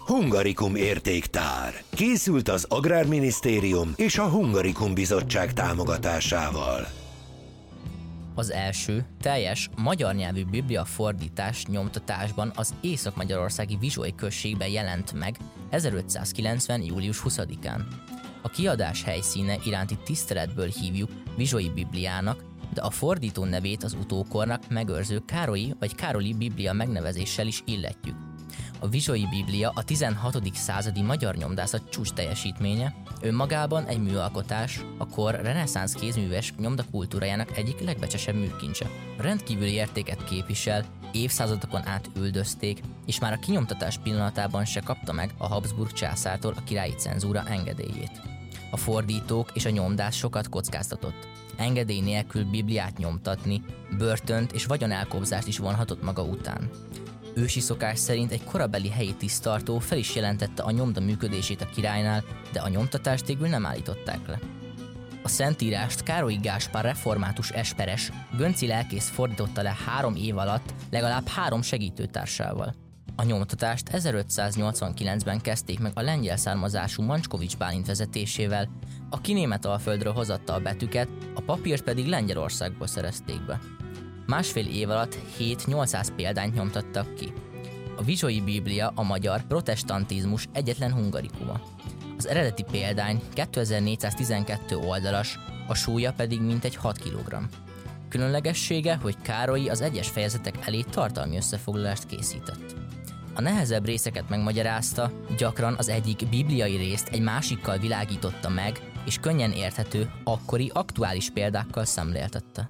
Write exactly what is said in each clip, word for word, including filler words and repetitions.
Hungarikum értéktár. Készült az Agrárminisztérium és a Hungarikum Bizottság támogatásával. Az első teljes magyar nyelvű biblia fordítás nyomtatásban az észak-magyarországi Vizsói községben jelent meg ezerötszázkilencven. július huszadikán. A kiadás helyszíne iránti tiszteletből hívjuk Vizsói Bibliának, de a fordító nevét az utókornak megőrző Károlyi vagy Károli Biblia megnevezéssel is illetjük. A Vizsói Biblia a tizenhatodik századi magyar nyomdászat csúcs teljesítménye, önmagában egy műalkotás, a kor reneszánsz kézműves nyomdakultúrájának egyik legbecsesebb műkincse. Rendkívüli értéket képvisel, évszázadokon át üldözték, és már a kinyomtatás pillanatában se kapta meg a Habsburg császártól a királyi cenzúra engedélyét. A fordítók és a nyomdász sokat kockáztatott. Engedély nélkül Bibliát nyomtatni, börtönt és vagyonelkobzást is vonhatott maga után. Ősi szokás szerint egy korabeli helyi tisztartó fel is jelentette a nyomda működését a királynál, de a nyomtatást végül nem állították le. A Szentírást Károlyi Gáspár református esperes, gönci lelkész fordította le három év alatt legalább három segítőtársával. A nyomtatást ezerötszáznyolcvankilencben kezdték meg a lengyel származású Mancskovics Bálint vezetésével, aki Németalföldről hozatta a betűket, a papírt pedig Lengyelországból szerezték be. Másfél év alatt hét-nyolcszáz példányt nyomtattak ki. A Vizsói Biblia a magyar protestantizmus egyetlen hungarikuma. Az eredeti példány kétezer-négyszáztizenkettő oldalas, a súlya pedig mintegy hat kilogramm. Különlegessége, hogy Károlyi az egyes fejezetek elé tartalmi összefoglalást készített. A nehezebb részeket megmagyarázta, gyakran az egyik bibliai részt egy másikkal világította meg, és könnyen érthető, akkori aktuális példákkal szemléltette.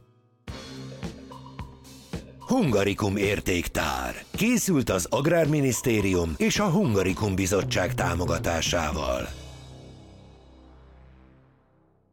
Hungarikum értéktár. Készült az Agrárminisztérium és a Hungarikum Bizottság támogatásával.